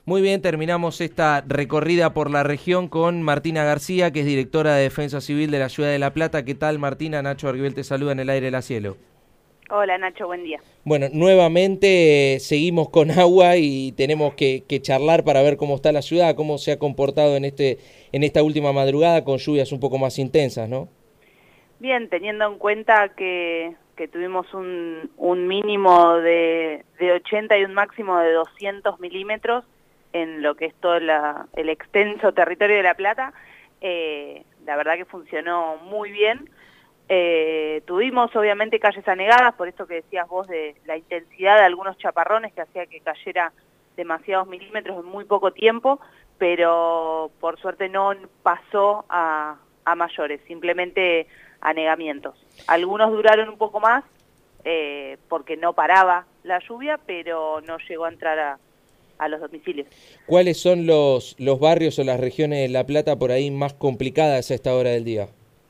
Muy bien, terminamos esta recorrida por la región con Martina García, que es directora de Defensa Civil de la Ciudad de La Plata. ¿Qué tal, Martina? Nacho Arguibel te saluda en el aire del cielo. Hola Nacho, buen día. Bueno, nuevamente seguimos con agua y tenemos que charlar para ver cómo está la ciudad, cómo se ha comportado en esta última madrugada con lluvias un poco más intensas, ¿no? Bien, teniendo en cuenta que tuvimos un mínimo de 80 y un máximo de 200 milímetros en lo que es todo el extenso territorio de La Plata, la verdad que funcionó muy bien. Tuvimos obviamente calles anegadas, por esto que decías vos de la intensidad de algunos chaparrones que hacía que cayera demasiados milímetros en muy poco tiempo, pero por suerte no pasó a mayores, simplemente anegamientos. Algunos duraron un poco más porque no paraba la lluvia, pero no llegó a entrar a los domicilios. ¿Cuáles son los barrios o las regiones de La Plata por ahí más complicadas a esta hora del día?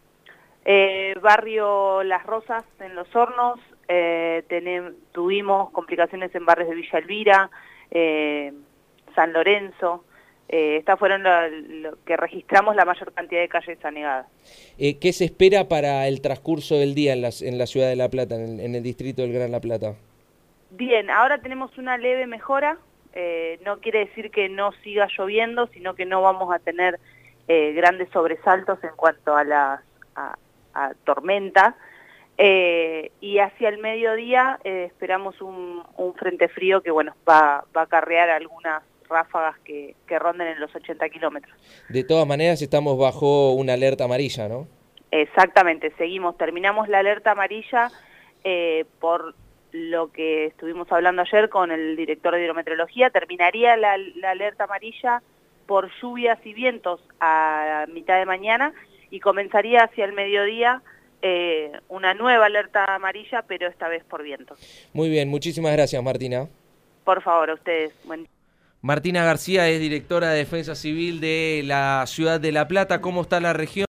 Barrio Las Rosas en Los Hornos, tuvimos complicaciones en barrios de Villa Elvira, San Lorenzo. Estas fueron lo que registramos la mayor cantidad de calles anegadas. ¿Qué se espera para el transcurso del día en la ciudad de La Plata, en el distrito del Gran La Plata? Bien, ahora tenemos una leve mejora, no quiere decir que no siga lloviendo, sino que no vamos a tener grandes sobresaltos en cuanto a tormenta, y hacia el mediodía esperamos un frente frío que bueno va a acarrear algunas ráfagas que ronden en los 80 kilómetros. De todas maneras estamos bajo una alerta amarilla, ¿no? Exactamente, terminamos la alerta amarilla por lo que estuvimos hablando ayer con el director de hidrometeorología. Terminaría la alerta amarilla por lluvias y vientos a mitad de mañana y comenzaría hacia el mediodía una nueva alerta amarilla, pero esta vez por vientos. Muy bien, muchísimas gracias, Martina. Por favor, a ustedes. Buen... Martina García es directora de Defensa Civil de la Ciudad de La Plata. ¿Cómo está la región?